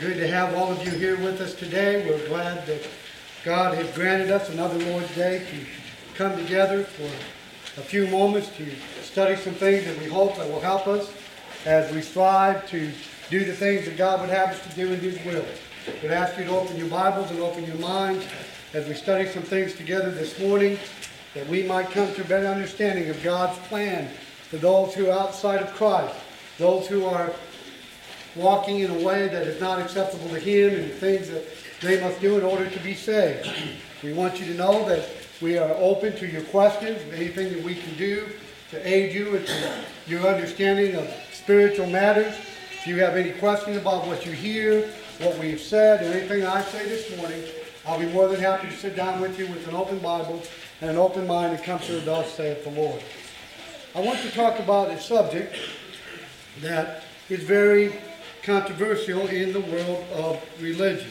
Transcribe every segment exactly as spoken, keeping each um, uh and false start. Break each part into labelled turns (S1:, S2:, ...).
S1: Good to have all of you here with us today. We're glad that God has granted us another Lord's Day to come together for a few moments to study some things that we hope that will help us as we strive to do the things that God would have us to do in His will. We'd ask you to open your Bibles and open your minds as we study some things together this morning, that we might come to a better understanding of God's plan for those who are outside of Christ, those who are walking in a way that is not acceptable to Him and things that they must do in order to be saved. We want you to know that we are open to your questions, anything that we can do to aid you into your understanding of spiritual matters. If you have any questions about what you hear, what we've said, or anything I say this morning, I'll be more than happy to sit down with you with an open Bible and an open mind and come to thus saith the Lord. I want to talk about a subject that is very controversial in the world of religion.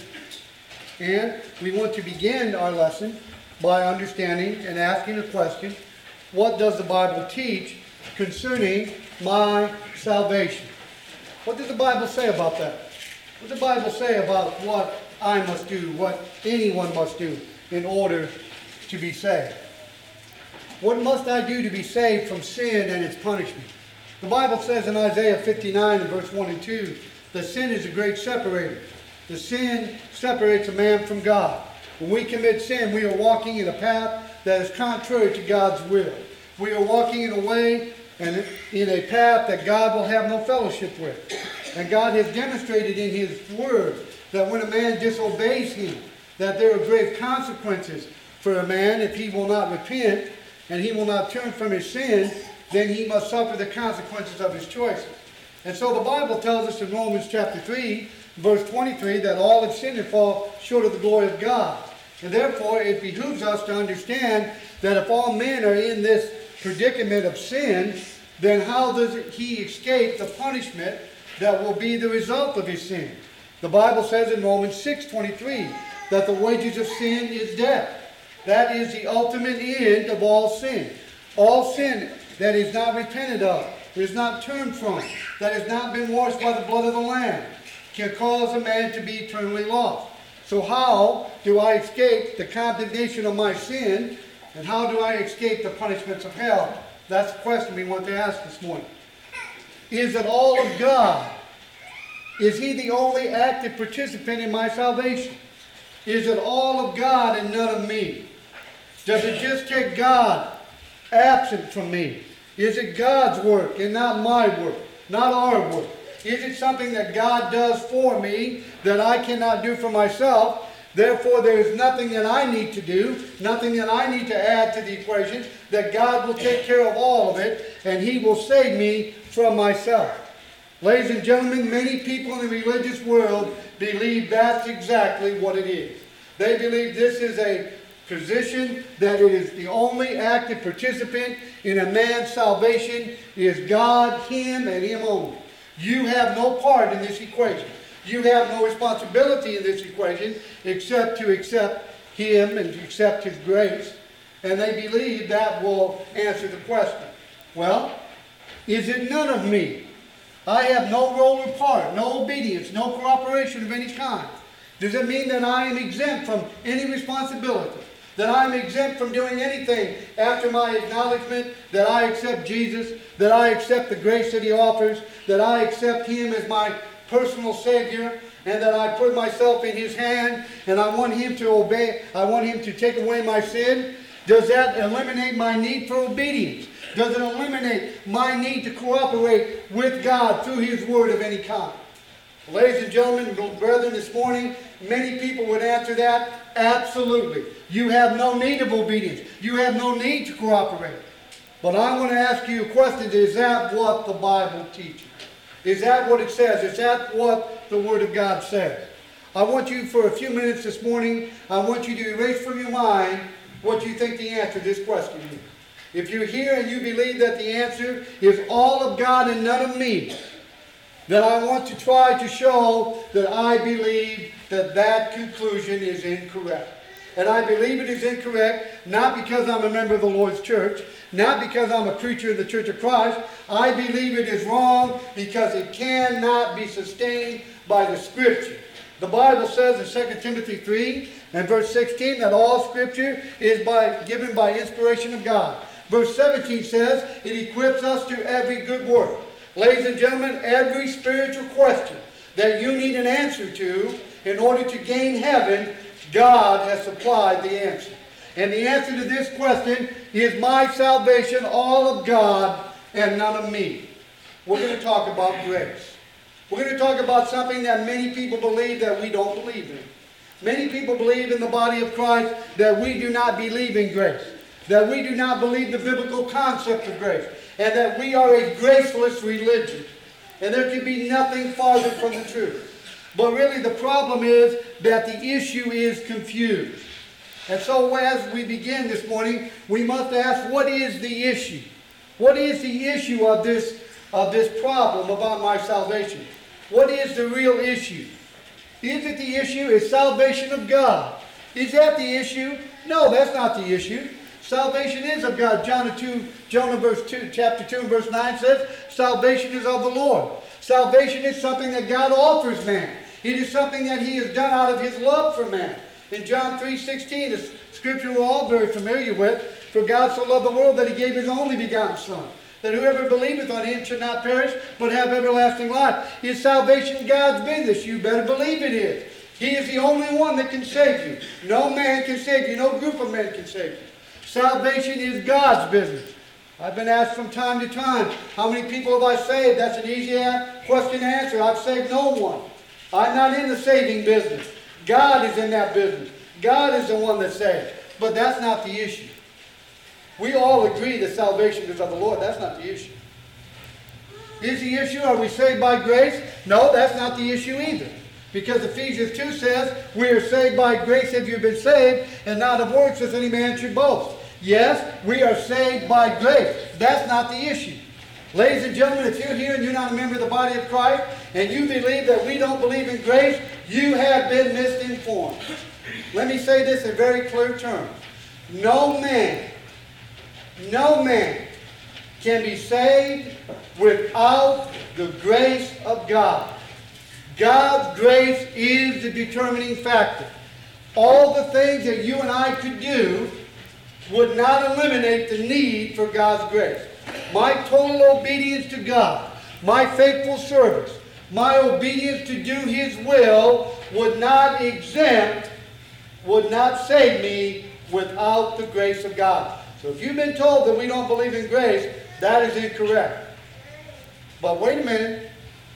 S1: And we want to begin our lesson by understanding and asking the question, what does the Bible teach concerning my salvation? What does the Bible say about that? What does the Bible say about what I must do, what anyone must do in order to be saved? What must I do to be saved from sin and its punishment? The Bible says in Isaiah fifty-nine and verse one and two, that sin is a great separator. The sin separates a man from God. When we commit sin, we are walking in a path that is contrary to God's will. We are walking in a way and in a path that God will have no fellowship with. And God has demonstrated in His Word that when a man disobeys Him, that there are grave consequences for a man if he will not repent and he will not turn from his sin, then he must suffer the consequences of his choices. And so the Bible tells us in Romans chapter three, verse twenty-three, that all have sinned and fall short of the glory of God. And therefore it behooves us to understand that if all men are in this predicament of sin, then how does he escape the punishment that will be the result of his sin? The Bible says in Romans six twenty-three that the wages of sin is death. That is the ultimate end of all sin. All sin that is not repented of, that is not turned from, that has not been washed by the blood of the Lamb, can cause a man to be eternally lost. So how do I escape the condemnation of my sin, and how do I escape the punishments of hell? That's the question we want to ask this morning. Is it all of God? Is He the only active participant in my salvation? Is it all of God and none of me? Does it just take God absent from me? Is it God's work and not my work, not our work? Is it something that God does for me that I cannot do for myself? Therefore, there is nothing that I need to do, nothing that I need to add to the equation, that God will take care of all of it, and He will save me from myself. Ladies and gentlemen, many people in the religious world believe that's exactly what it is. They believe this is a position, that it is the only active participant in a man's salvation is God, Him, and Him only. You have no part in this equation. You have no responsibility in this equation except to accept Him and to accept His grace. And they believe that will answer the question. Well, is it none of me? I have no role or part, no obedience, no cooperation of any kind. Does it mean that I am exempt from any responsibility? That I am exempt from doing anything after my acknowledgement that I accept Jesus, that I accept the grace that He offers, that I accept Him as my personal Savior, and that I put myself in His hand, and I want Him to obey, I want Him to take away my sin? Does that eliminate my need for obedience? Does it eliminate my need to cooperate with God through His Word of any kind? Ladies and gentlemen, brethren, this morning, many people would answer that, absolutely. You have no need of obedience. You have no need to cooperate. But I want to ask you a question. Is that what the Bible teaches? Is that what it says? Is that what the Word of God says? I want you, for a few minutes this morning, I want you to erase from your mind what you think the answer to this question is. If you're here and you believe that the answer is all of God and none of me, then I want to try to show that I believe that that conclusion is incorrect. And I believe it is incorrect, not because I'm a member of the Lord's church, not because I'm a preacher in the Church of Christ. I believe it is wrong because it cannot be sustained by the Scripture. The Bible says in Second Timothy three and verse sixteen that all Scripture is by, given by inspiration of God. Verse seventeen says it equips us to every good work. Ladies and gentlemen, every spiritual question that you need an answer to in order to gain heaven, God has supplied the answer. And the answer to this question is my salvation, all of God and none of me. We're going to talk about grace. We're going to talk about something that many people believe that we don't believe in. Many people believe in the body of Christ that we do not believe in grace, that we do not believe the biblical concept of grace, and that we are a graceless religion. And there can be nothing farther from the truth. But really the problem is that the issue is confused. And so as we begin this morning, we must ask, what is the issue? What is the issue of this, of this problem about my salvation? What is the real issue? Is it the issue? Is salvation of God? Is that the issue? No, that's not the issue. Salvation is of God. Jonah two, Jonah verse two, chapter two and verse nine says, salvation is of the Lord. Salvation is something that God offers man. It is something that He has done out of His love for man. In John three sixteen, a scripture we're all very familiar with, for God so loved the world that He gave His only begotten Son, that whoever believeth on Him should not perish, but have everlasting life. Is salvation God's business? You better believe it is. He is the only one that can save you. No man can save you. No group of men can save you. Salvation is God's business. I've been asked from time to time, how many people have I saved? That's an easy question to answer. I've saved no one. I'm not in the saving business. God is in that business. God is the one that saves. But that's not the issue. We all agree that salvation is of the Lord. That's not the issue. Is the issue, are we saved by grace? No, that's not the issue either. Because Ephesians two says, we are saved by grace if you've been saved, and not of works as any man should boast. Yes, we are saved by grace. That's not the issue. Ladies and gentlemen, if you're here and you're not a member of the body of Christ, and you believe that we don't believe in grace, you have been misinformed. Let me say this in very clear terms. No man, no man can be saved without the grace of God. God's grace is the determining factor. All the things that you and I could do would not eliminate the need for God's grace. My total obedience to God, my faithful service, my obedience to do His will would not exempt, would not save me without the grace of God. So if you've been told that we don't believe in grace, that is incorrect. But wait a minute.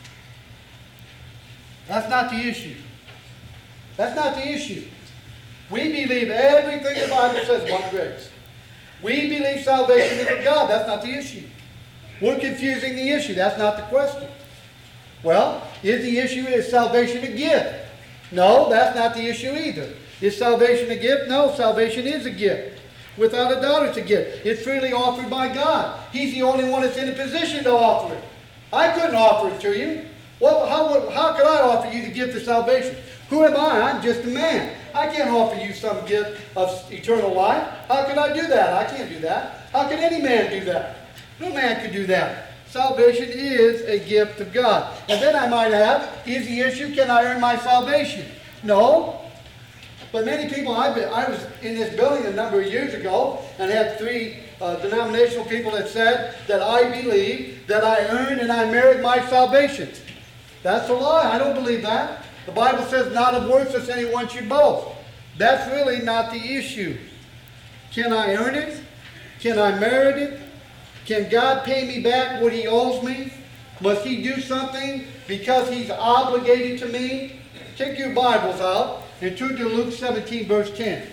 S1: That's not the issue. That's not the issue. We believe everything the Bible says about grace. We believe salvation is of God. That's not the issue. We're confusing the issue. That's not the question. Well, is the issue, is salvation a gift? No, that's not the issue either. Is salvation a gift? No, salvation is a gift. Without a doubt it's a gift. It's freely offered by God. He's the only one that's in a position to offer it. I couldn't offer it to you. Well, how, how could I offer you the gift of salvation? Who am I? I'm just a man. I can't offer you some gift of eternal life. How could I do that? I can't do that. How can any man do that? No man could do that. Salvation is a gift of God. And then I might have, is the issue, can I earn my salvation? No. But many people, I've been, I was in this building a number of years ago and had three uh, denominational people that said that I believe that I earned and I merit my salvation. That's a lie. I don't believe that. The Bible says not of works lest anyone should boast. That's really not the issue. Can I earn it? Can I merit it? Can God pay me back what He owes me? Must He do something because He's obligated to me? Take your Bibles out and turn to Luke seventeen, verse ten.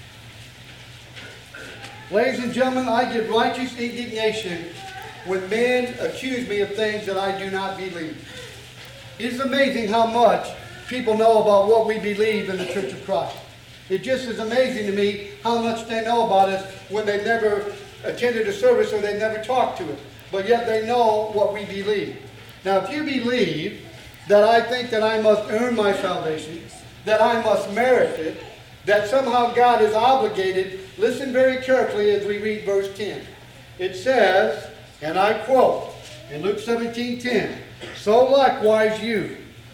S1: Ladies and gentlemen, I get righteous indignation when men accuse me of things that I do not believe. It's amazing how much people know about what we believe in the Church of Christ. It just is amazing to me how much they know about us when they've never attended a service or they've never talked to us. But yet they know what we believe. Now, if you believe that I think that I must earn my salvation, that I must merit it, that somehow God is obligated, listen very carefully as we read verse ten. It says, and I quote, in Luke seventeen ten, so likewise you,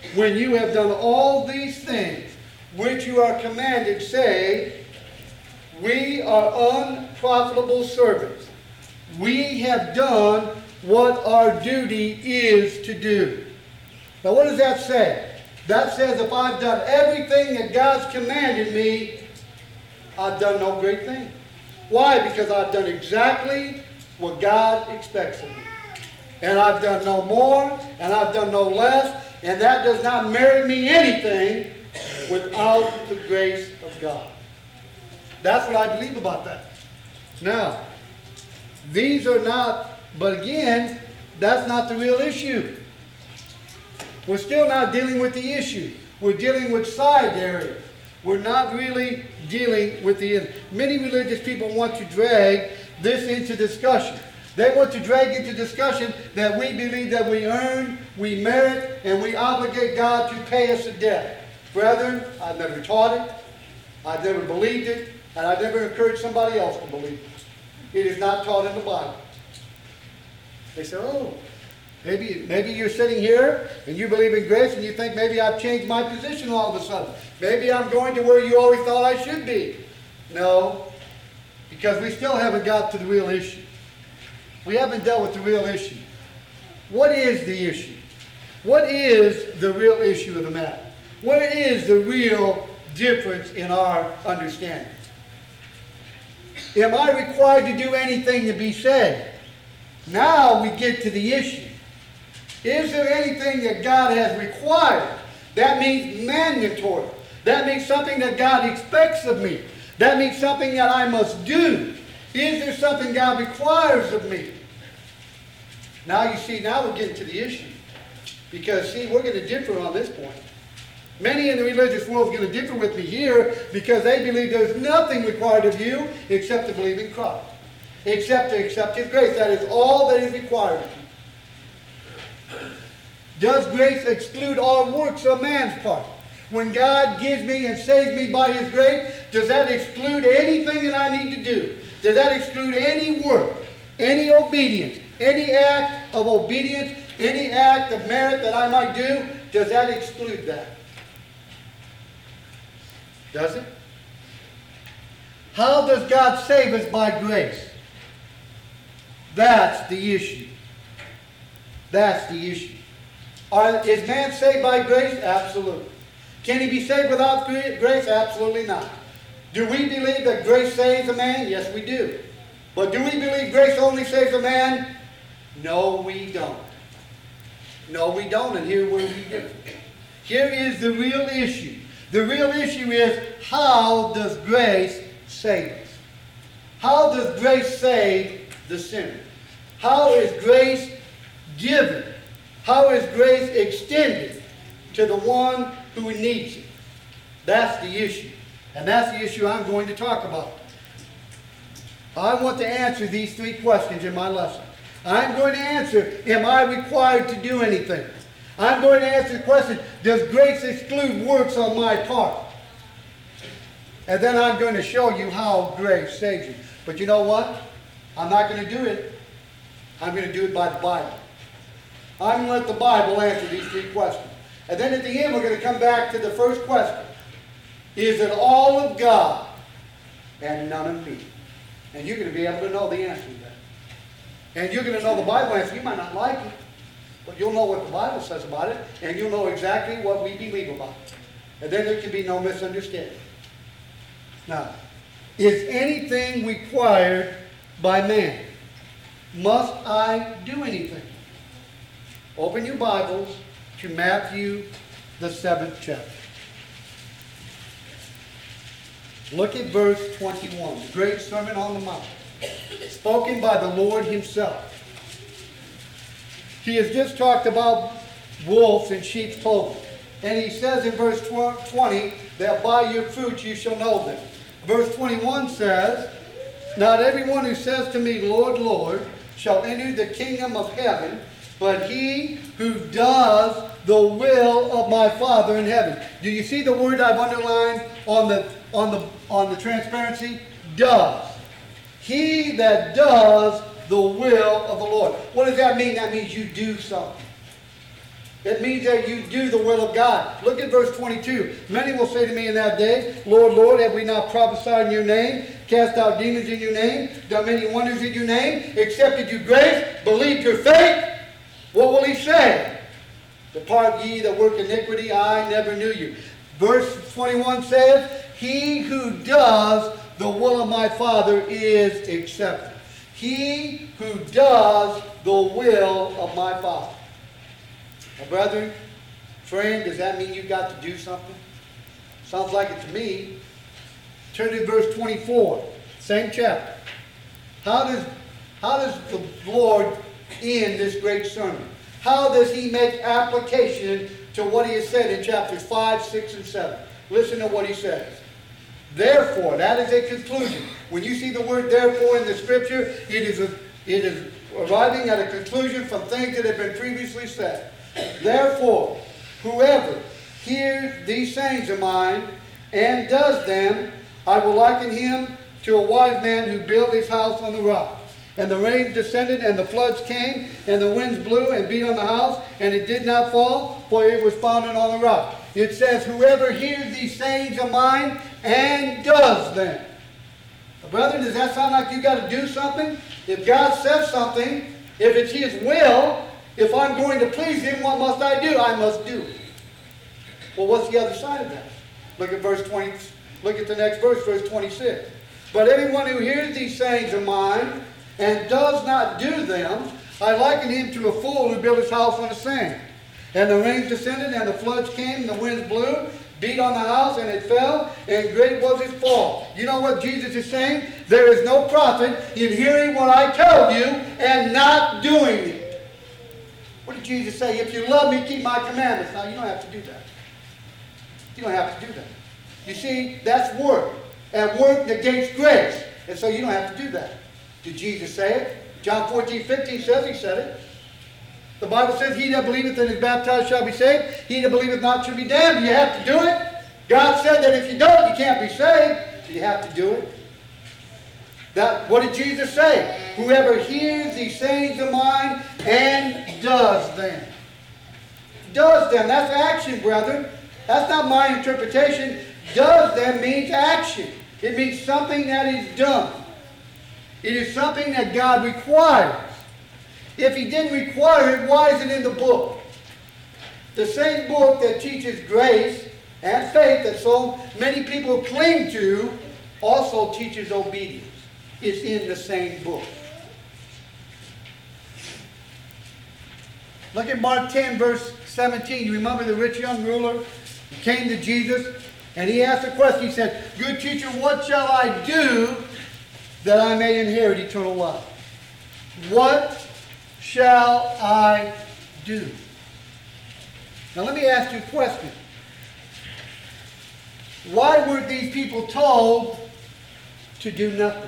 S1: when you have done all these things which you are commanded, say, we are unprofitable servants. We have done what our duty is to do. Now what does that say? That says if I've done everything that God's commanded me, I've done no great thing. Why? Because I've done exactly what God expects of me. And I've done no more, and I've done no less, and that does not merit me anything without the grace of God. That's what I believe about that. Now, these are not, but again, that's not the real issue. We're still not dealing with the issue. We're dealing with side areas. We're not really dealing with the... Many religious people want to drag this into discussion. They want to drag into discussion that we believe that we earn, we merit, and we obligate God to pay us a debt. Brethren, I've never taught it, I've never believed it, and I've never encouraged somebody else to believe it. It is not taught in the Bible. They say, oh, maybe, maybe you're sitting here and you believe in grace and you think maybe I've changed my position all of a sudden. Maybe I'm going to where you always thought I should be. No, because we still haven't got to the real issue. We haven't dealt with the real issue. What is the issue? What is the real issue of the matter? What is the real difference in our understanding? Am I required to do anything to be saved? Now we get to the issue. Is there anything that God has required? That means mandatory. That means something that God expects of me. That means something that I must do. Is there something God requires of me? Now you see, now we're getting to the issue. Because, see, we're going to differ on this point. Many in the religious world are going to differ with me here because they believe there's nothing required of you except to believe in Christ. Except to accept His grace. That is all that is required of you. Does grace exclude all works of man's part? When God gives me and saves me by His grace, does that exclude anything that I need to do? Does that exclude any work, any obedience, any act of obedience, any act of merit that I might do? Does that exclude that? Does it? How does God save us by grace? That's the issue. That's the issue. Are, is man saved by grace? Absolutely. Can he be saved without grace? Absolutely not. Do we believe that grace saves a man? Yes, we do. But do we believe grace only saves a man? No, we don't. No, we don't, and here where we do. Here is the real issue. The real issue is, how does grace save us? How does grace save the sinner? How is grace given? How is grace extended to the one who needs it? That's the issue. And that's the issue I'm going to talk about. I want to answer these three questions in my lesson. I'm going to answer, am I required to do anything? I'm going to answer the question, does grace exclude works on my part? And then I'm going to show you how grace saves you. But you know what? I'm not going to do it. I'm going to do it by the Bible. I'm going to let the Bible answer these three questions. And then at the end, we're going to come back to the first question. Is it all of God and none of me? And you're going to be able to know the answer to that. And you're going to know the Bible answer. You might not like it, but you'll know what the Bible says about it, and you'll know exactly what we believe about it. And then there can be no misunderstanding. Now, is anything required by man? Must I do anything? Open your Bibles to Matthew, the seventh chapter. Look at verse twenty-one, the great Sermon on the Mount, spoken by the Lord Himself. He has just talked about wolves in sheep's clothing. And He says in verse twenty that by your fruits you shall know them. Verse twenty-one says, not everyone who says to me, Lord, Lord, shall enter the kingdom of heaven, but he who does the will of my Father in heaven. Do you see the word I've underlined on the, on the, on the transparency? Does. He that does the will of the Lord. What does that mean? That means you do something. It means that you do the will of God. Look at verse twenty-two. Many will say to me in that day, Lord, Lord, have we not prophesied in your name, cast out demons in your name, done many wonders in your name, accepted you grace, believed your faith? What will he say? Depart ye that work iniquity, I never knew you. Verse twenty-one says, he who does the will of my Father is accepted. He who does the will of my Father. Now, brethren, friend, does that mean you've got to do something? Sounds like it to me. Turn to verse twenty-four, same chapter. How does, how does the Lord end this great sermon? How does he make application to what he has said in chapters five, six, and seven? Listen to what he says. Therefore, that is a conclusion. When you see the word therefore in the scripture, it is, a, it is arriving at a conclusion from things that have been previously said. Therefore, whoever hears these sayings of mine and does them, I will liken him to a wise man who built his house on the rock. And the rains descended, and the floods came, and the winds blew and beat on the house, and it did not fall, for it was founded on the rock. It says, whoever hears these sayings of mine and does them. Now, brethren, does that sound like you got to do something? If God says something, if it's his will, if I'm going to please him, what must I do? I must do it. Well, what's the other side of that? Look at verse twenty. Look at the next verse, verse twenty-six. But everyone who hears these sayings of mine and does not do them, I liken him to a fool who built his house on the sand. And the rains descended, and the floods came, and the winds blew, beat on the house, and it fell, and great was its fall. You know what Jesus is saying? There is no profit in hearing what I tell you and not doing it. What did Jesus say? If you love me, keep my commandments. Now, you don't have to do that. You don't have to do that. You see, that's work. And work negates grace. And so you don't have to do that. Did Jesus say it? John fourteen, fifteen says he said it. The Bible says, he that believeth and is baptized shall be saved. He that believeth not shall be damned. You have to do it. God said that if you don't, you can't be saved. So you have to do it. That, what did Jesus say? Whoever hears these sayings of mine and does them. Does them. That's action, brethren. That's not my interpretation. Does them means action. It means something that is done. It is something that God requires. If he didn't require it, why is it in the book? The same book that teaches grace and faith that so many people cling to also teaches obedience. It's in the same book. Look at Mark ten, verse seventeen. You remember the rich young ruler? He came to Jesus and he asked a question. He said, good teacher, what shall I do that I may inherit eternal life? What shall I do? Now let me ask you a question. Why were these people told to do nothing?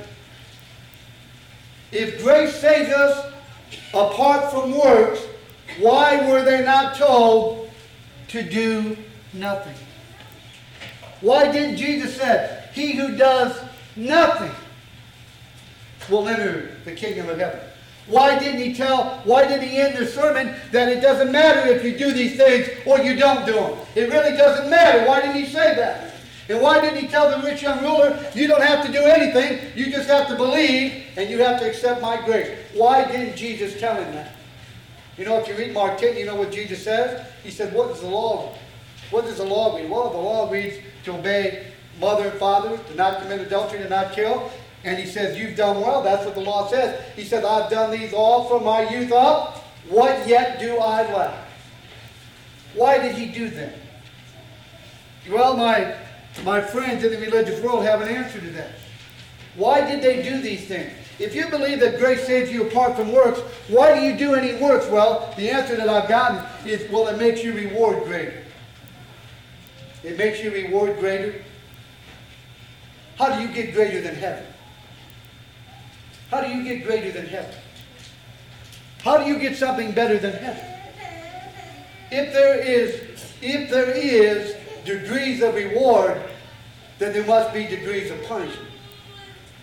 S1: If grace saves us apart from works, why were they not told to do nothing? Why didn't Jesus say, he who does nothing will enter the kingdom of heaven? Why didn't he tell, why did he end the sermon that it doesn't matter if you do these things or you don't do them? It really doesn't matter. Why didn't he say that? And why didn't he tell the rich young ruler, you don't have to do anything, you just have to believe and you have to accept my grace? Why didn't Jesus tell him that? You know, if you read Mark ten, you know what Jesus says? He said, what does the law read? What does the law read? Well, the law reads to obey mother and father, to not commit adultery, to not kill. And he says, you've done well. That's what the law says. He said, I've done these all from my youth up. What yet do I lack? Why did he do that? Well, my, my friends in the religious world have an answer to that. Why did they do these things? If you believe that grace saves you apart from works, why do you do any works? Well, the answer that I've gotten is, well, it makes you reward greater. It makes you reward greater. How do you get greater than heaven? How do you get greater than heaven? How do you get something better than heaven? If there is, if there is degrees of reward, then there must be degrees of punishment.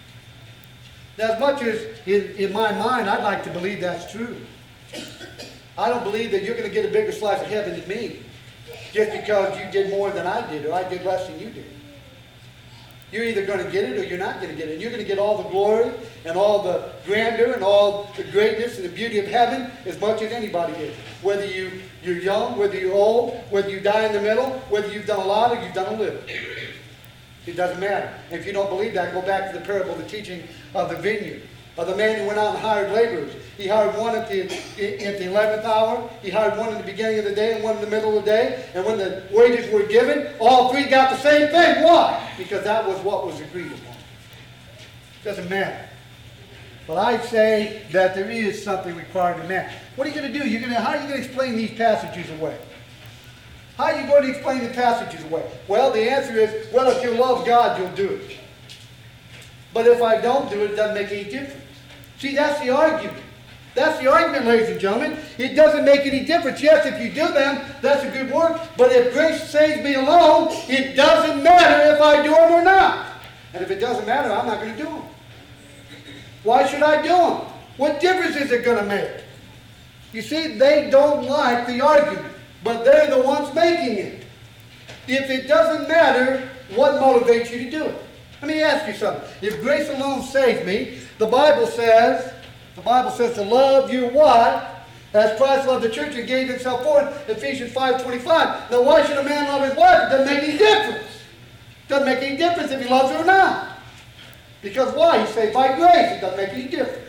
S1: Now, as much as in, in my mind I'd like to believe that's true. I don't believe that you're going to get a bigger slice of heaven than me just because you did more than I did or I did less than you did. You're either going to get it or you're not going to get it. And you're going to get all the glory and all the grandeur and all the greatness and the beauty of heaven as much as anybody is. Whether you, you're young, whether you're old, whether you die in the middle, whether you've done a lot or you've done a little. It doesn't matter. And if you don't believe that, go back to the parable, the teaching of the vineyard. Of the man who went out and hired laborers. He hired one at the, at the eleventh hour. He hired one in the beginning of the day and one in the middle of the day. And when the wages were given, all three got the same thing. Why? Because that was what was agreed upon. Doesn't matter. But I say that there is something required of man. What are you going to do? You're going to, how are you going to explain these passages away? How are you going to explain the passages away? Well, the answer is, well, if you love God, you'll do it. But if I don't do it, it doesn't make any difference. See, that's the argument. That's the argument, ladies and gentlemen. It doesn't make any difference. Yes, if you do them, that's a good work. But if grace saves me alone, it doesn't matter if I do them or not. And if it doesn't matter, I'm not going to do them. Why should I do them? What difference is it going to make? You see, they don't like the argument, but they're the ones making it. If it doesn't matter, what motivates you to do it? Let me ask you something. If grace alone saves me, the Bible says, the Bible says to love you what? As Christ loved the church and gave himself for it, Ephesians five twenty-five. Now why should a man love his wife? It doesn't make any difference. It doesn't make any difference if he loves her or not. Because why? He's saved by grace. It doesn't make any difference.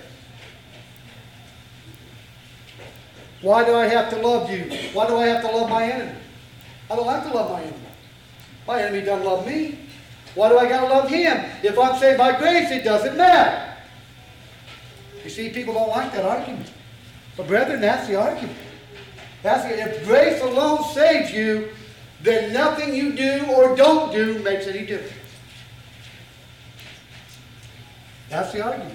S1: Why do I have to love you? Why do I have to love my enemy? I don't have to love my enemy. My enemy doesn't love me. Why do I got to love him? If I'm saved by grace, it doesn't matter. You see, people don't like that argument. But brethren, that's the argument. That's the, if grace alone saves you, then nothing you do or don't do makes any difference. That's the argument.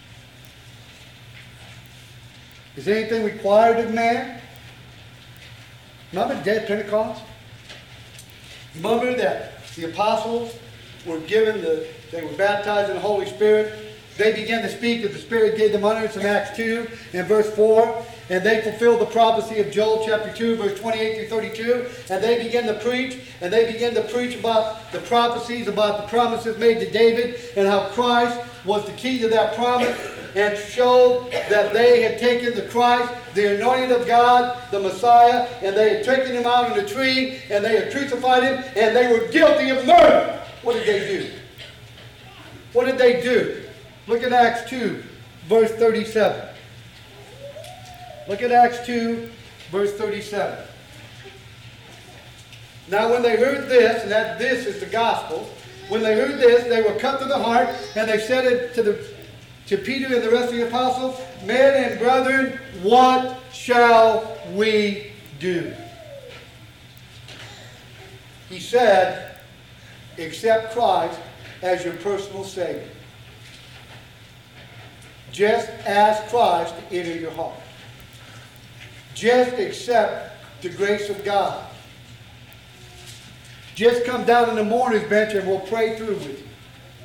S1: Is anything required of man? Remember the day of Pentecost? Remember that the apostles were given the, they were baptized in the Holy Spirit. They began to speak as the Spirit gave them utterance in Acts two and verse four. And they fulfilled the prophecy of Joel chapter two, verse twenty-eight through thirty-two. And they began to preach, and they began to preach about the prophecies, about the promises made to David, and how Christ was the key to that promise, and showed that they had taken the Christ, the anointed of God, the Messiah, and they had taken him out on a tree, and they had crucified him, and they were guilty of murder. What did they do? What did they do? Look at Acts two, verse thirty-seven. Look at Acts two, verse thirty-seven. Now when they heard this, and that this is the gospel, when they heard this, they were cut to the heart, and they said it to, the, to Peter and the rest of the apostles, men and brethren, what shall we do? He said, accept Christ as your personal Savior. Just ask Christ to enter your heart. Just accept the grace of God. Just come down in the mourner's bench and we'll pray through with you.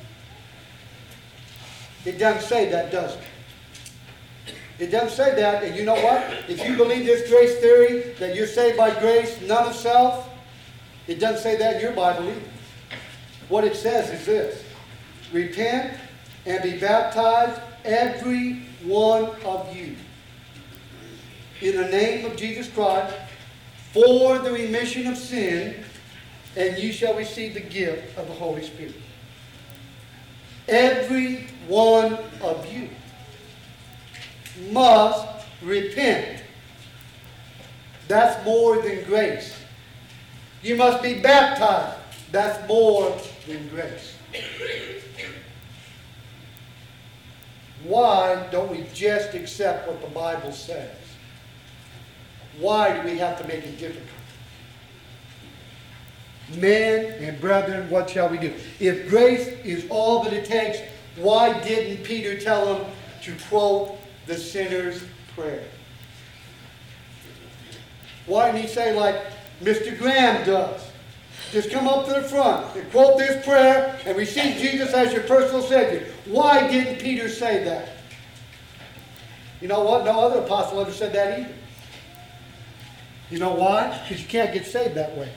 S1: It doesn't say that, does it? It doesn't say that, and you know what? If you believe this grace theory, that you're saved by grace, none of self, it doesn't say that in your Bible either. What it says is this: repent and be baptized, every one of you, in the name of Jesus Christ, for the remission of sin, and you shall receive the gift of the Holy Spirit. Every one of you must repent. That's more than grace. You must be baptized. That's more than grace. Why don't we just accept what the Bible says? Why do we have to make it difficult? Men and brethren, what shall we do? If grace is all that it takes, why didn't Peter tell them to quote the sinner's prayer? Why didn't he say like Mister Graham does? Just come up to the front and quote this prayer and receive Jesus as your personal Savior. Why didn't Peter say that? You know what? No other apostle ever said that either. You know why? Because you can't get saved that way.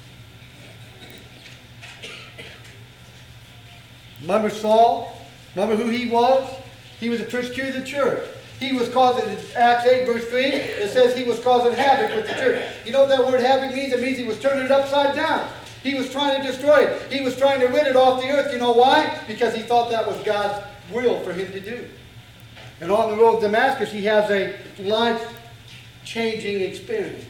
S1: Remember Saul? Remember who he was? He was a persecutor of the church. He was causing, in Acts eight verse three, it says he was causing havoc with the church. You know what that word havoc means? It means he was turning it upside down. He was trying to destroy it. He was trying to rid it off the earth. You know why? Because he thought that was God's will for him to do. And on the road to Damascus, he has a life-changing experience.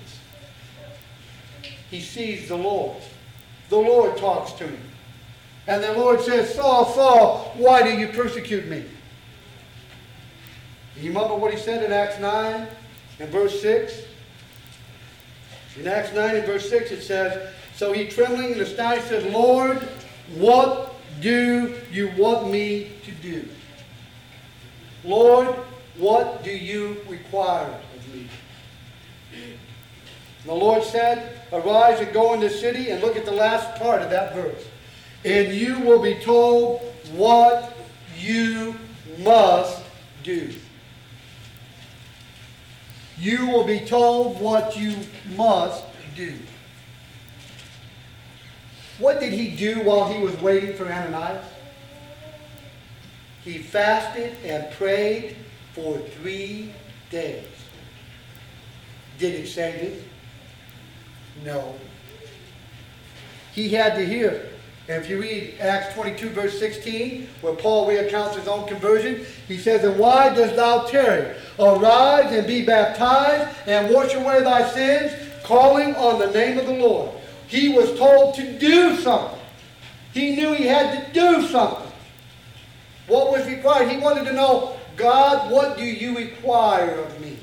S1: He sees the Lord. The Lord talks to him. And the Lord says, Saul, Saul, why do you persecute me? You remember what he said in Acts nine and verse six? In Acts nine and verse six it says, so he trembling and astonished said, Lord, what do you want me to do? Lord, what do you require of me? And the Lord said, arise and go in the city, and look at the last part of that verse. And you will be told what you must do. You will be told what you must do. What did he do while he was waiting for Ananias? He fasted and prayed for three days. Did it save him? No. He had to hear. And if you read Acts twenty-two verse sixteen, where Paul recounts his own conversion, he says, and why dost thou tarry? Arise and be baptized and wash away thy sins, calling on the name of the Lord. He was told to do something. He knew he had to do something. What was required? He wanted to know, God, what do you require of me?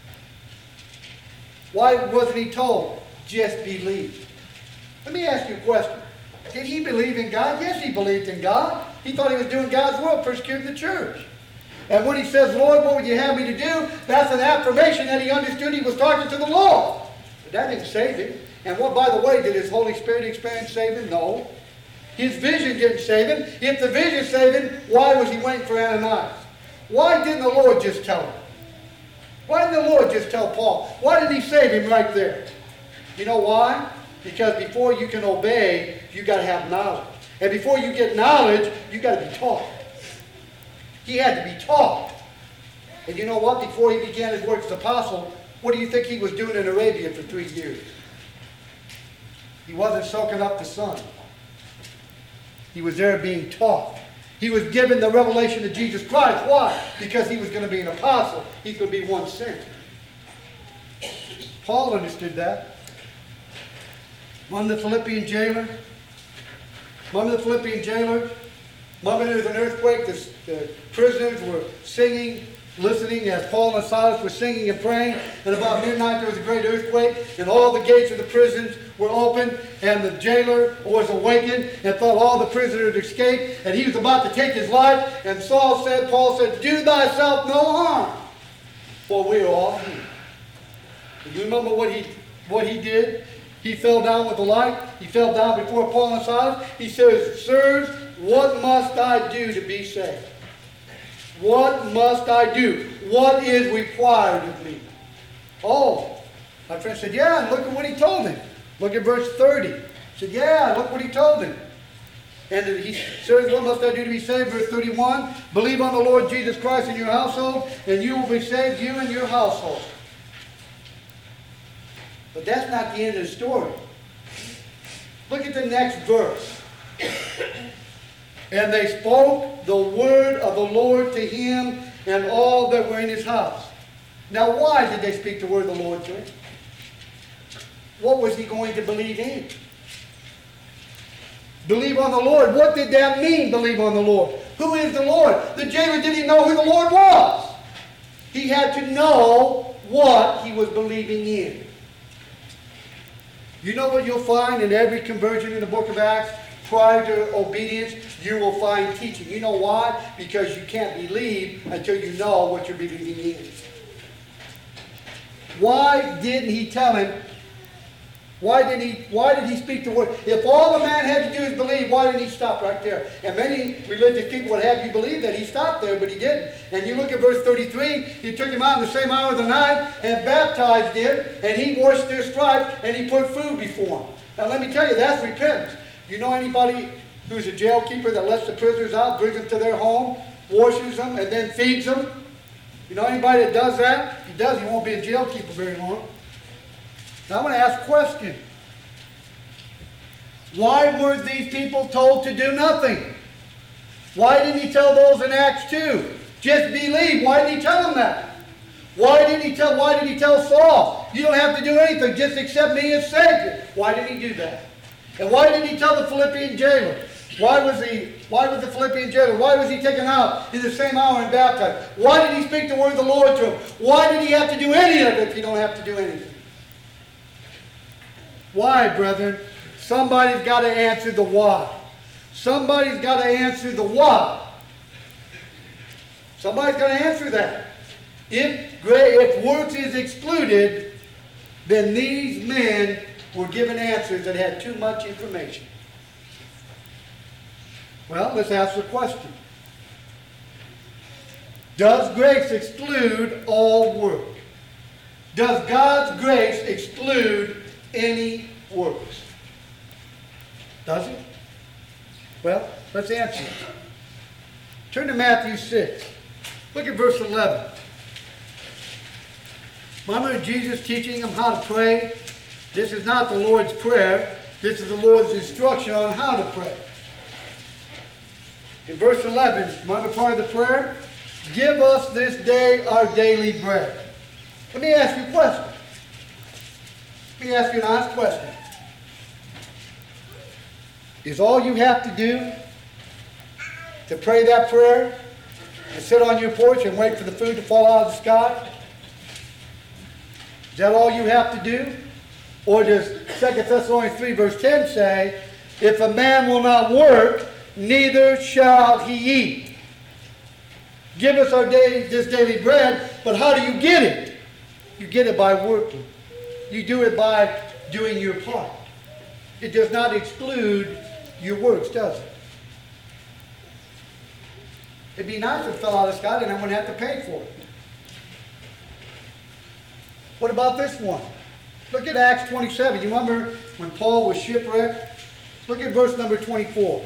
S1: Why wasn't he told? Just believe. Let me ask you a question. Did he believe in God? Yes, he believed in God. He thought he was doing God's will, persecuting the church. And when he says, Lord, what would you have me to do? That's an affirmation that he understood he was talking to the Lord. But that didn't save him. And what, by the way, did his Holy Spirit experience save him? No. His vision didn't save him. If the vision saved him, why was he waiting for Ananias? Why didn't the Lord just tell him? Why didn't the Lord just tell Paul? Why did he save him right there? You know why? Because before you can obey, you got to have knowledge. And before you get knowledge, you got to be taught. He had to be taught. And you know what? Before he began his work as apostle, what do you think he was doing in Arabia for three years? He wasn't soaking up the sun. He was there being taught. He was given the revelation of Jesus Christ. Why? Because he was going to be an apostle. He's going to be one sent. Paul understood that. Remember the Philippian jailer? Remember the Philippian jailer? Remember there was an earthquake? The, the prisoners were singing, listening as Paul and Silas were singing and praying. And about midnight there was a great earthquake. And all the gates of the prisons were open. And the jailer was awakened and thought all the prisoners had escaped. And he was about to take his life. And Saul said, Paul said, do thyself no harm, for we are all here. Do you remember what he, what he did? He fell down with the light. He fell down before Paul and Silas. He says, sirs, what must I do to be saved? What must I do? What is required of me? Oh, my friend said, yeah, and look at what he told him. Look at verse thirty. He said, yeah, look what he told him. And he says, what must I do to be saved? Verse thirty-one, believe on the Lord Jesus Christ in your household, and you will be saved, you and your household. But that's not the end of the story. Look at the next verse. And they spoke the word of the Lord to him and all that were in his house. Now why did they speak the word of the Lord to him? What was he going to believe in? Believe on the Lord. What did that mean, believe on the Lord? Who is the Lord? The jailer didn't know who the Lord was. He had to know what he was believing in. You know what you'll find in every conversion in the book of Acts? Prior to obedience, you will find teaching. You know why? Because you can't believe until you know what you're believing in. Why didn't he tell him, Why did he, why did he speak the word? If all the man had to do is believe, why didn't he stop right there? And many religious people would have you believe that he stopped there, but he didn't. And you look at verse thirty-three, he took him out in the same hour of the night and baptized him, and he washed their stripes, and he put food before them. Now let me tell you, that's repentance. You know anybody who's a jail keeper that lets the prisoners out, brings them to their home, washes them, and then feeds them? You know anybody that does that? If he does, he won't be a jail keeper very long. Now I'm going to ask a question. Why were these people told to do nothing? Why didn't he tell those in Acts two? Just believe. Why didn't he tell them that? Why didn't he tell, why did he tell Saul, you don't have to do anything, just accept me as Savior? Why did he do that? And why did he tell the Philippian jailer? Why was he, why was the Philippian jailer, why was he taken out in the same hour and baptized? Why did he speak the word of the Lord to him? Why did he have to do any of it if you don't have to do anything? Why, brethren? Somebody's got to answer the why. Somebody's got to answer the why. Somebody's got to answer that. If, if works is excluded, then these men were given answers that had too much information. Well, let's ask the question. Does grace exclude all work? Does God's grace exclude any works? Does it? Well, let's answer it. Turn to Matthew six. Look at verse eleven. Remember Jesus teaching them how to pray? This is not the Lord's Prayer. This is the Lord's instruction on how to pray. In verse eleven, remember part of the prayer? Give us this day our daily bread. Let me ask you a question. Let me ask you an honest question. Is all you have to do to pray that prayer and sit on your porch and wait for the food to fall out of the sky? Is that all you have to do? Or does Second Thessalonians three verse ten say, if a man will not work, neither shall he eat? Give us our day, this daily bread, but how do you get it? You get it by working. You do it by doing your part. It does not exclude your works, does it? It'd be nice if it fell out of the sky, then I wouldn't have to pay for it. What about this one? Look at Acts twenty-seven. You remember when Paul was shipwrecked? Look at verse number twenty-four.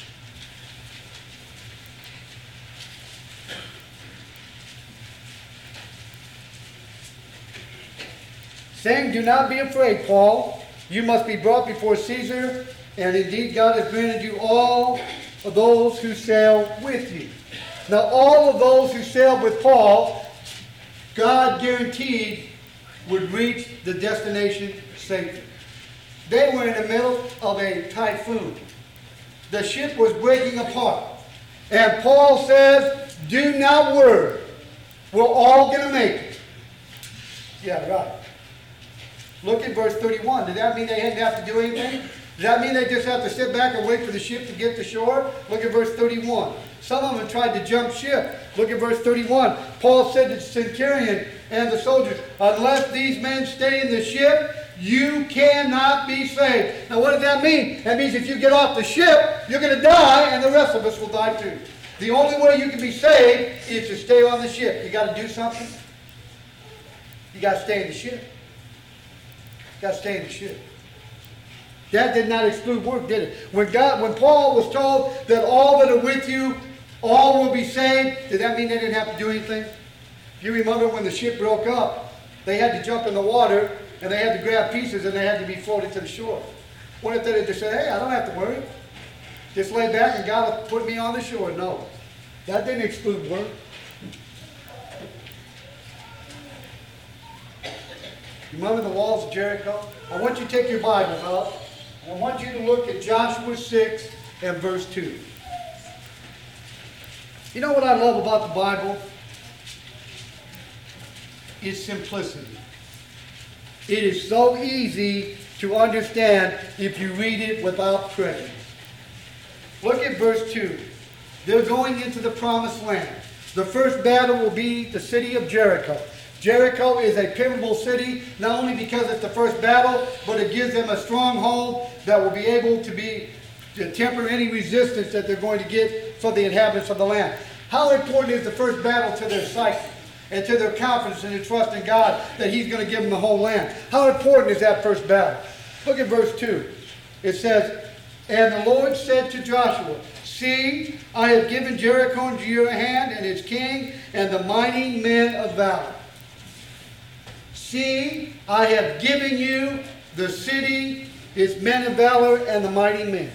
S1: Saying, do not be afraid, Paul. You must be brought before Caesar, and indeed God has granted you all of those who sail with you. Now all of those who sailed with Paul, God guaranteed would reach the destination safely. They were in the middle of a typhoon. The ship was breaking apart. And Paul says, do not worry. We're all going to make it. Yeah, right. Look at verse thirty-one. Does that mean they didn't have to do anything? Does that mean they just have to sit back and wait for the ship to get to shore? Look at verse thirty-one. Some of them tried to jump ship. Look at verse thirty-one. Paul said to the centurion and the soldiers, unless these men stay in the ship, you cannot be saved. Now what does that mean? That means if you get off the ship, you're going to die and the rest of us will die too. The only way you can be saved is to stay on the ship. You got to do something. You got to stay in the ship. You got to stay in the ship. That did not exclude work, did it? When God, when Paul was told that all that are with you, all will be saved, did that mean they didn't have to do anything? If you remember when the ship broke up, they had to jump in the water and they had to grab pieces and they had to be floated to the shore. What if they had just said, hey, I don't have to worry. Just lay back and God will put me on the shore? No. That didn't exclude work. Remember the walls of Jericho? I want you to take your Bibles out. I want you to look at Joshua six and verse two. You know what I love about the Bible? It's simplicity. It is so easy to understand if you read it without praying. Look at verse two. They're going into the promised land. The first battle will be the city of Jericho. Jericho is a pivotal city, not only because it's the first battle, but it gives them a stronghold that will be able to be to temper any resistance that they're going to get from the inhabitants of the land. How important is the first battle to their psyche and to their confidence and their trust in God that He's going to give them the whole land? How important is that first battle? Look at verse two. It says, "And the Lord said to Joshua, See, I have given Jericho into your hand and its king and the mighty men of valor. See, I have given you the city, its men of valor, and the mighty men."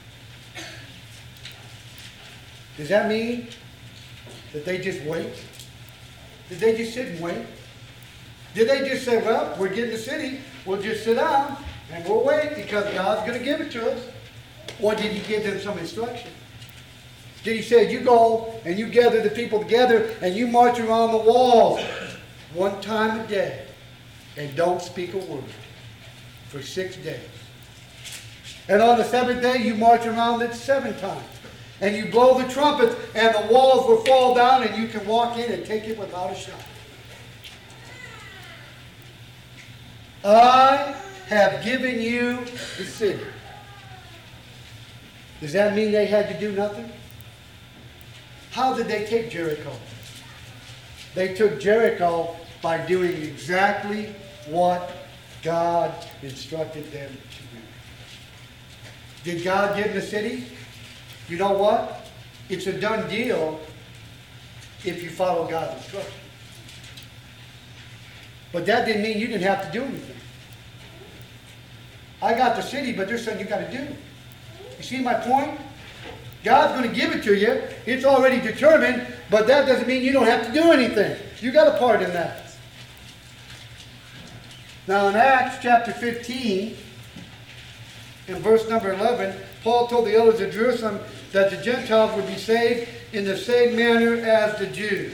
S1: Does that mean that they just wait? Did they just sit and wait? Did they just say, well, we're getting the city, we'll just sit down and we'll wait because God's going to give it to us? Or did He give them some instruction? Did He say, you go and you gather the people together and you march around the walls one time a day and don't speak a word for six days? And on the seventh day you march around it seven times. And you blow the trumpet, and the walls will fall down, and you can walk in and take it without a shot. I have given you the city. Does that mean they had to do nothing? How did they take Jericho? They took Jericho by doing exactly what God instructed them to do. Did God give the city? You know what? It's a done deal if you follow God's instructions. But that didn't mean you didn't have to do anything. I got the city, but there's something you got to do. You see my point? God's going to give it to you. It's already determined, but that doesn't mean you don't have to do anything. You got a part in that. Now in Acts chapter fifteen, in verse number eleven, Paul told the elders of Jerusalem that the Gentiles would be saved in the same manner as the Jews.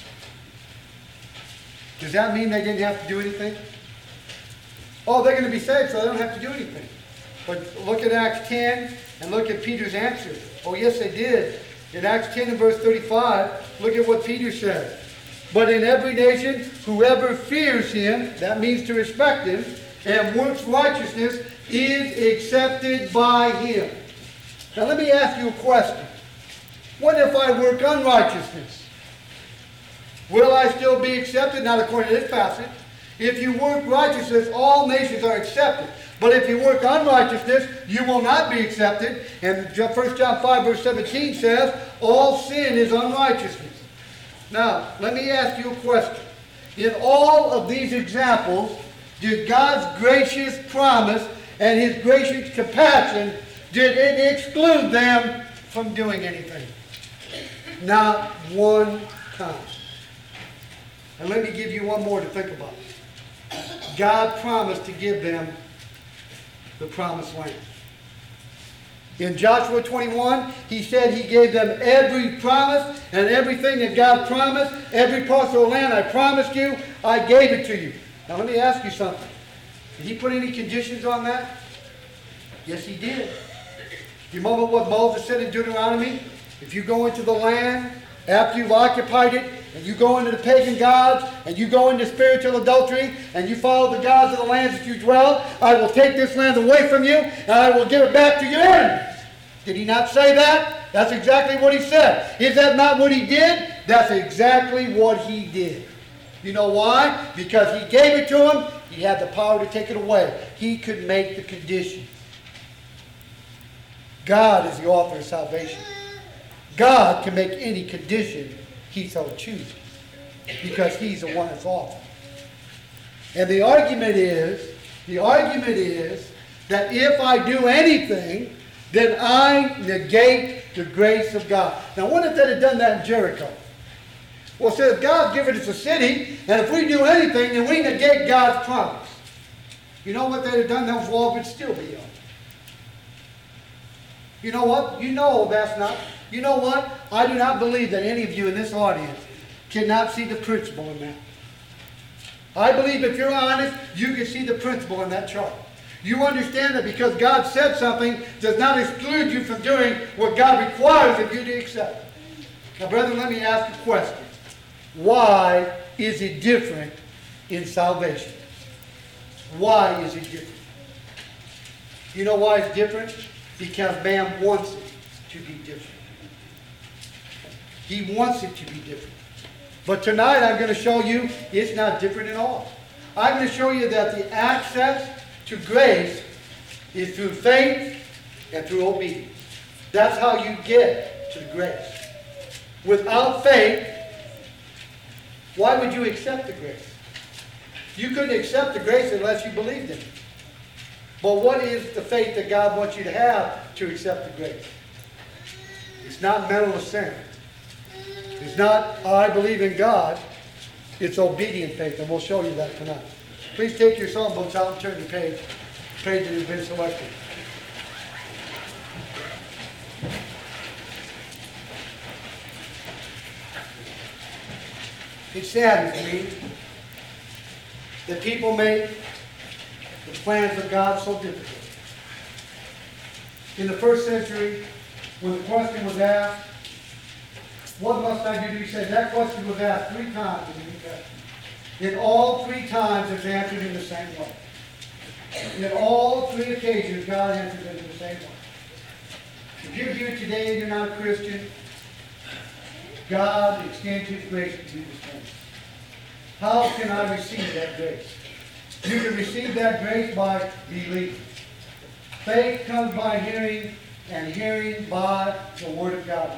S1: Does that mean they didn't have to do anything? Oh, they're going to be saved, so they don't have to do anything. But look at Acts ten and look at Peter's answer. Oh, yes, they did. In Acts ten and verse thirty-five, look at what Peter said. But in every nation, whoever fears him, that means to respect him, and works righteousness, is accepted by him. Now let me ask you a question. What if I work unrighteousness? Will I still be accepted? Not according to this passage. If you work righteousness, all nations are accepted. But if you work unrighteousness, you will not be accepted. And First John five verse seventeen says, all sin is unrighteousness. Now, let me ask you a question. In all of these examples, did God's gracious promise and His gracious compassion, did it exclude them from doing anything? Not one time. And let me give you one more to think about. God promised to give them the promised land. In Joshua twenty-one, He said He gave them every promise and everything that God promised, every parcel of land I promised you, I gave it to you. Now let me ask you something. Did He put any conditions on that? Yes, He did. You remember what Moses said in Deuteronomy? If you go into the land after you've occupied it, and you go into the pagan gods, and you go into spiritual adultery, and you follow the gods of the lands that you dwell, I will take this land away from you, and I will give it back to your enemies. Did He not say that? That's exactly what He said. Is that not what He did? That's exactly what He did. You know why? Because He gave it to them. He had the power to take it away. He could make the conditions. God is the author of salvation. God can make any condition He so chooses, because He's the one that's author. And the argument is, the argument is that if I do anything, then I negate the grace of God. Now, what if they had done that in Jericho? Well, it says God's given us a city, and if we do anything, then we negate God's promise. You know what they'd have done? Those walls would still be up. You know what? You know that's not. You know what? I do not believe that any of you in this audience cannot see the principle in that. I believe if you're honest, you can see the principle in that chart. You understand that because God said something does not exclude you from doing what God requires of you to accept. Now, brethren, let me ask a question. Why is it different in salvation? Why is it different? You know why it's different? Because man wants it to be different. He wants it to be different. But tonight I'm going to show you it's not different at all. I'm going to show you that the access to grace is through faith and through obedience. That's how you get to the grace. Without faith, why would you accept the grace? You couldn't accept the grace unless you believed in it. But what is the faith that God wants you to have to accept the grace? It's not mental assent. It's not, I believe in God. It's obedient faith, and we'll show you that tonight. Please take your songbooks out and turn the page, page that has been selected. It saddens me that people make the plans of God so difficult. In the first century, when the question was asked, what must I do to be saved? That question was asked three times in the New Testament. In all three times, it's answered in the same way. In all three occasions, God answered it in the same way. If you're here today and you're not a Christian, God extends His grace to you this morning. How can I receive that grace? You can receive that grace by believing. Faith comes by hearing, and hearing by the Word of God.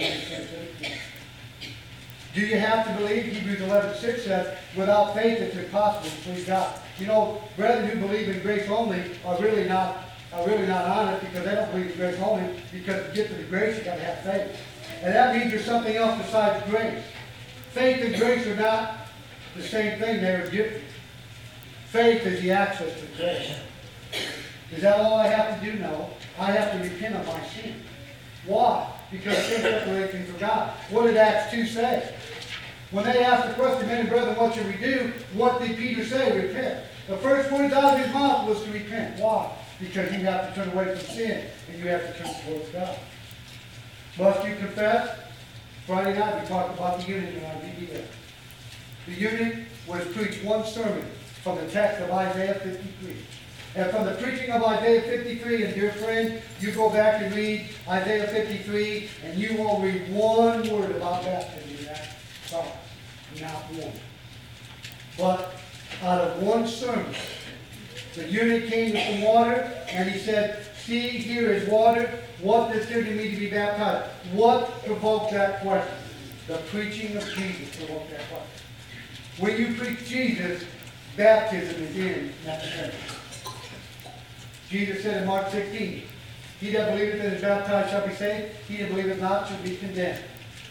S1: Do you have to believe? Hebrews eleven six says, without faith it's impossible to please God. You know, brethren who believe in grace only are really not are really not on it because they don't believe in grace only, because to get to the grace you've got to have faith. And that means there's something else besides grace. Faith and grace are not the same thing, they are different. Faith is the access to grace. Is that all I have to do? No. I have to repent of my sin. Why? Because sin separates me from God. What did Acts two say? When they asked the question, men and brethren, what should we do? What did Peter say? Repent. The first words out of his mouth was to repent. Why? Because you have to turn away from sin and you have to turn towards God. Must you confess? Friday night we talked about the eunuch in our D V D. The eunuch was preached one sermon from the text of Isaiah fifty-three. And from the preaching of Isaiah fifty-three, and dear friend, you go back and read Isaiah fifty-three, and you will read one word about baptism in that psalm. Not one. But out of one sermon, the eunuch came with some water, and he said, see, here is water. What does it mean to be baptized? What provoked that question? The preaching of Jesus provoked that question. When you preach Jesus, baptism is in that sentence. Jesus said in Mark sixteen, he that believeth and is baptized shall be saved, he that believeth not shall be condemned.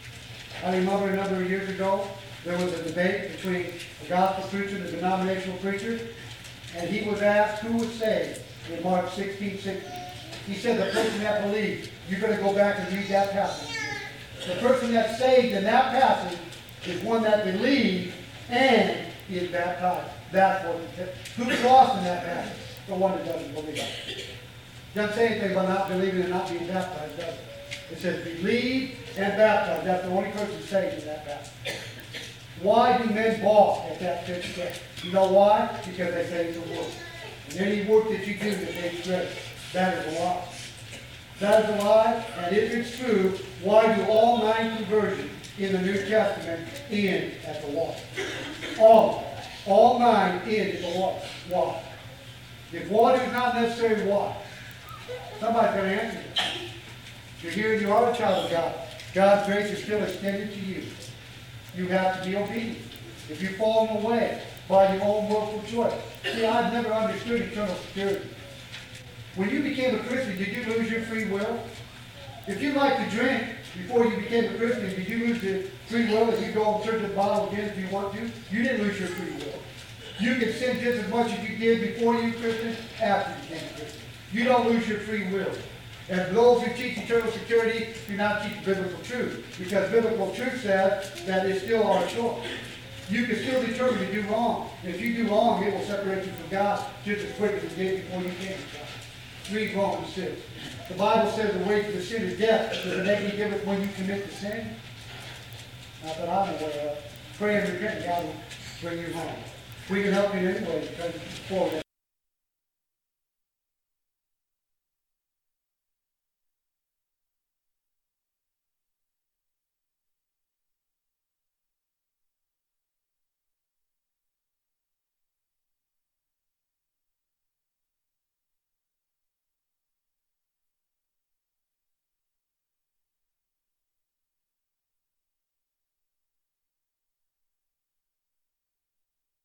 S1: I remember a number of years ago, there was a debate between a gospel preacher and a denominational preacher, and he was asked who was saved in Mark sixteen sixty. He said the person that believed. You're going to go back and read that passage. The person that's saved in that passage is one that believes and is baptized. That's what it says. Who's lost in that passage? The one that doesn't believe it. Doesn't say anything about not believing and not being baptized, does it? It says believe and baptize. That's the only person saved in that passage. Why do men balk at that fifth day? You know why? Because they say it's a work. And any work that you do that makes grace, that is a lie. That is a lie, and if it's true, why do all nine conversions in the New Testament end at the water? All. All nine end at the water. Why? If water is not necessary, why? Somebody's going to answer you. You're here and you are a child of God. God's grace is still extended to you. You have to be obedient. If you've fallen away by your own willful choice. See, I've never understood eternal security. When you became a Christian, did you lose your free will? If you like to drink before you became a Christian, did you lose your free will if you go and turn the bottle again if you want to? You didn't lose your free will. You can sin just as much as you did before you were Christian, after you became a Christian. You don't lose your free will. And those who teach eternal security do not teach biblical truth. Because biblical truth says that it's still our choice. You can still determine to do wrong. If you do wrong, it will separate you from God just as quick as it did before you came to God. Read Romans six. The Bible says the wages of sin is death. Does it make any difference when you commit the sin? Not that I'm aware of. Pray and repent. God will bring you home. We can help you in any way to come forward.